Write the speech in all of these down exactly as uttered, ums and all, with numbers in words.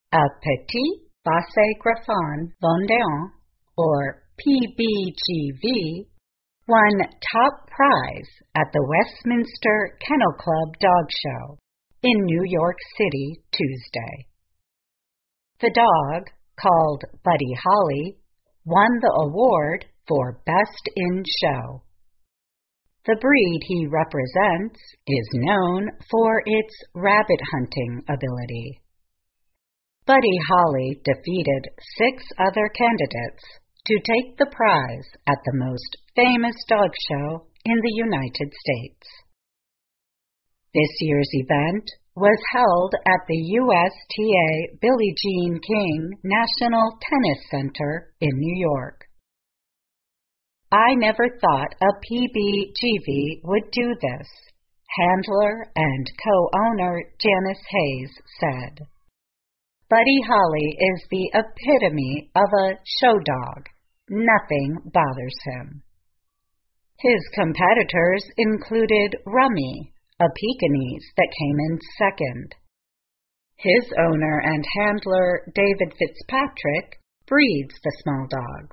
a Petit Basset Griffon Vendéen, or P B G V, won top prize at the Westminster Kennel Club Dog Show in New York City Tuesday. The dog, called Buddy Holly, won the award for Best in Show. The breed he represents is known for its rabbit hunting ability. Buddy Holly defeated six other candidates to take the prize at the most famous dog show in the United States. This year's event was held at the U S T A Billie Jean King National Tennis Center in New York. "I never thought a P B G V would do this," handler and co-owner Janice Hayes said. Buddy Holly is the epitome of a show dog. Nothing bothers him. His competitors included Rummy, a Pekingese that came in second. His owner and handler, David Fitzpatrick, breeds the small dogs.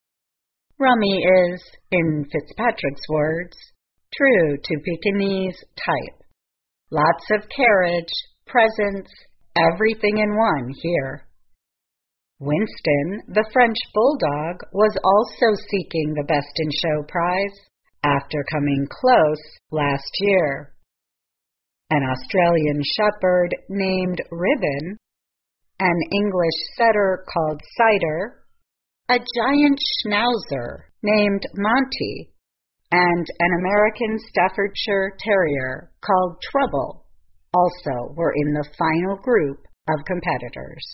Rummy is, in Fitzpatrick's words, true to Pekingese type. Lots of carriage, presence, everything in one here. Winston, the French bulldog, was also seeking the Best in Show prize after coming close last year. An Australian shepherd named Ribbon, an English setter called Cider, a giant schnauzer named Monty, and an American Staffordshire Terrier called Trouble also were in the final group of competitors.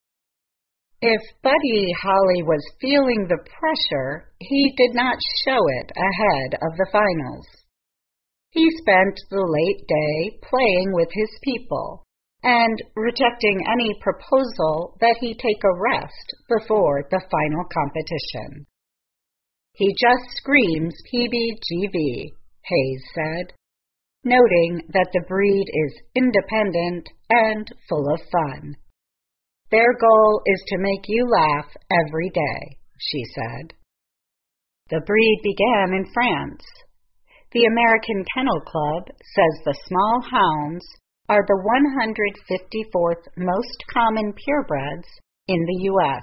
If Buddy Holly was feeling the pressure, he did not show it ahead of the finals. He spent the late day playing with his people and rejecting any proposal that he take a rest before the final competition. "He just screams P B G V, Hayes said, noting that the breed is independent and full of fun. "Their goal is to make you laugh every day," she said. The breed began in France. The American Kennel Club says the small hounds are the one hundred fifty-fourth most common purebreds in the U S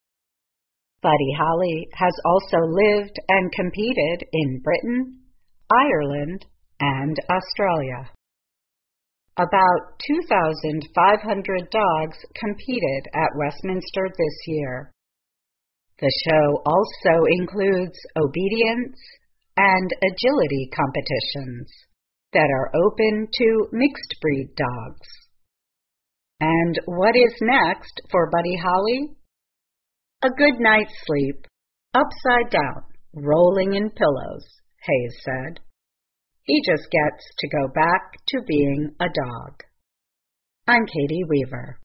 Buddy Holly has also lived and competed in Britain, Ireland, and Australia. About two thousand five hundred dogs competed at Westminster this year. The show also includes obedience and agility competitions that are open to mixed-breed dogs. And what is next for Buddy Holly? A good night's sleep, upside down, rolling in pillows, Hayes said. He just gets to go back to being a dog. I'm Katie Weaver.